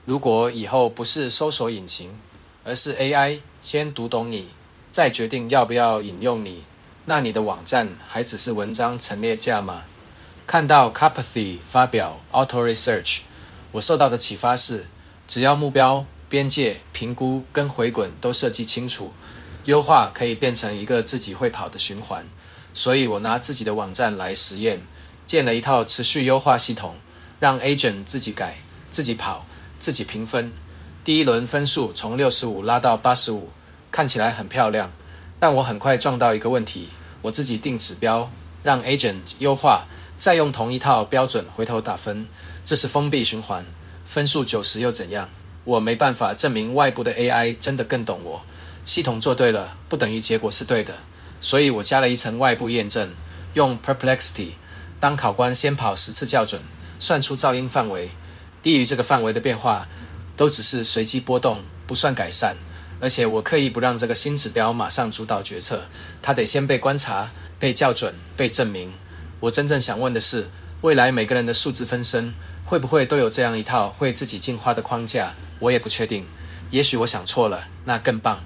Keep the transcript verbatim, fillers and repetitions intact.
如果以后不是搜索引擎，而是 A I 先读懂你，再决定要不要引用你，那你的网站还只是文章陈列架吗？看到 Carpathy 发表 Auto Research， 我受到的启发是，只要目标、边界、评估跟回滚都设计清楚，优化可以变成一个自己会跑的循环。所以我拿自己的网站来实验，建了一套持续优化系统，让 Agent 自己改、自己跑、自己评分。第一轮分数从六十五拉到八十五，看起来很漂亮，但我很快撞到一个问题，我自己定指标，让 Agent 优化，再用同一套标准回头打分，这是封闭循环。分数九十又怎样？我没办法证明外部的 A I 真的更懂我。系统做对了，不等于结果是对的。所以我加了一层外部验证，用 Perplexity 当考官先跑十次校准，算出噪音范围，低于这个范围的变化都只是随机波动，不算改善。而且我刻意不让这个新指标马上主导决策，它得先被观察、被校准、被证明。我真正想问的是，未来每个人的数字分身会不会都有这样一套会自己进化的框架？我也不确定，也许我想错了，那更棒。